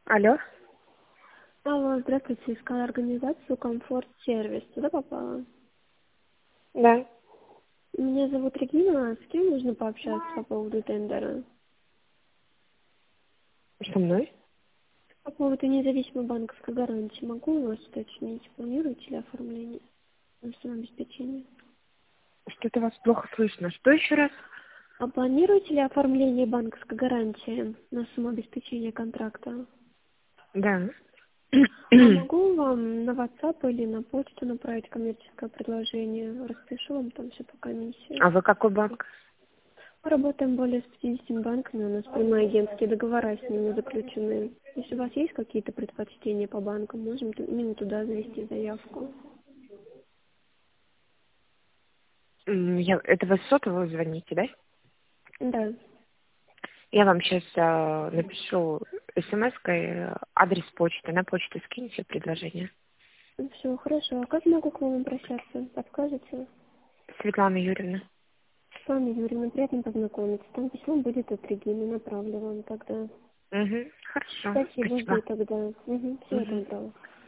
Алло. Алло, здравствуйте, искала организацию «Комфорт-сервис». Туда попала? Да. Меня зовут Регина. С кем нужно пообщаться по поводу тендера? Со мной? По поводу независимой банковской гарантии. Могу у вас уточнить, планируете ли оформление на самообеспечение? Что-то вас плохо слышно. Что еще раз? А планируете ли оформление банковской гарантии на самообеспечение контракта? Да. А могу вам на WhatsApp или на почту направить коммерческое предложение? Распишу вам там все по комиссии. А вы какой банк? Мы работаем более с 50 банками, у нас прямые агентские договора с ними заключены. Если у вас есть какие-то предпочтения по банкам, можем именно туда завести заявку. Это вы с сотового звоните, да? Да, Я вам сейчас напишу смс-кой адрес почты. На почту скиньте предложение. все хорошо. А как могу к вам обращаться? Подскажете? Светлана Юрьевна. Светлана Юрьевна, приятно познакомиться. Там письмо будет от Регины, направлю вам тогда. Угу. Хорошо. Спасибо, Спасибо. жду тогда. Угу, всего Угу. доброго.